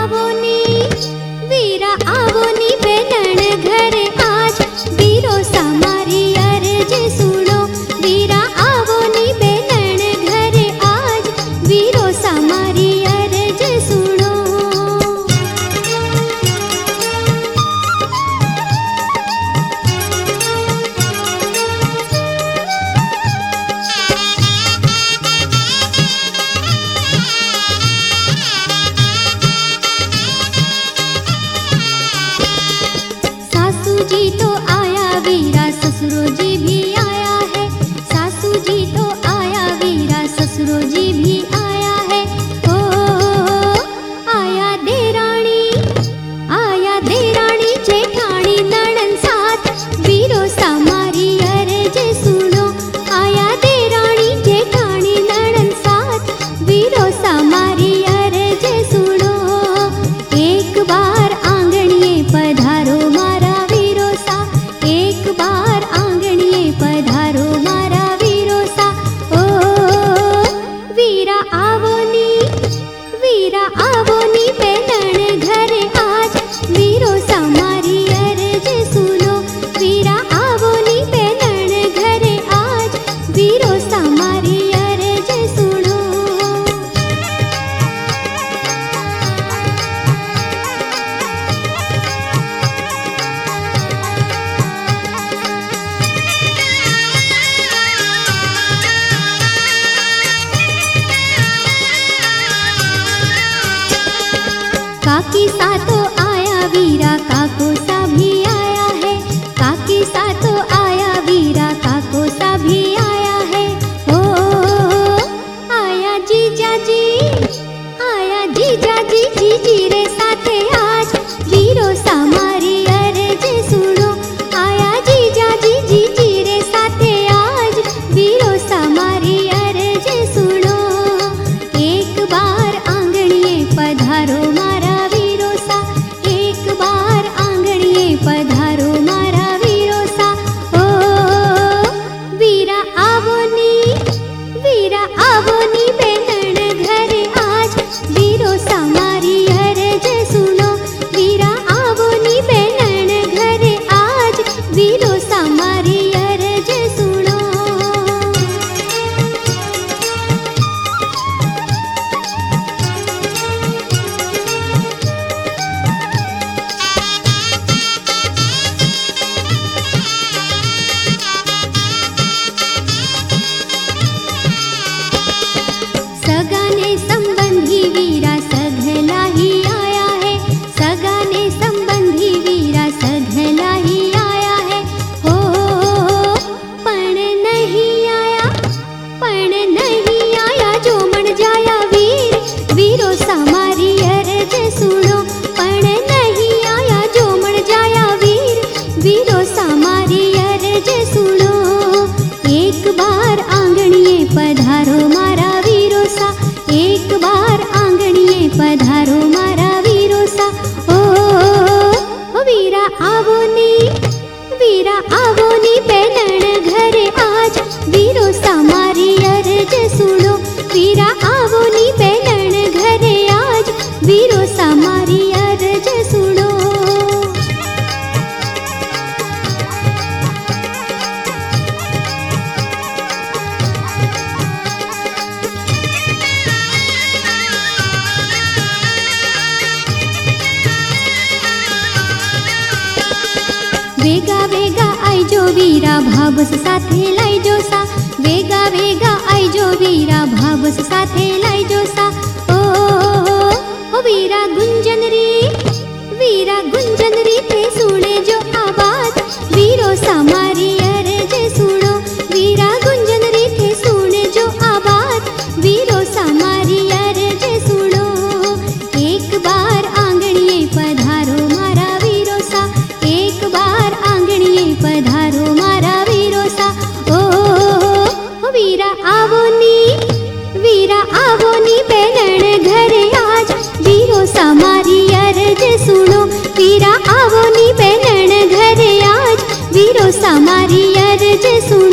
भाबस साथे लाइजो सा, वेगा वेगा आइजो वीरा भाबस साथे लाइजो सा। ओ वीरा गुंजन री थे सुने जो आवाज, वीरो सामारी अर्ज सुनो। वीरा गुंजन री थे सुने जो आवाज, वीरो सामारी अर्ज सुनो। एक बार आंगणिये पधारो मारा वीरो सा, एक बार आंगणिये पधारो मारा वीरो सा। ओ वीरा आवो नी बेलन घरे आज, वीरो सामारी अर्ज सुनो। वीरा आवो नी बेलन घरे आज, वीरो सामारी अर्ज सुनो।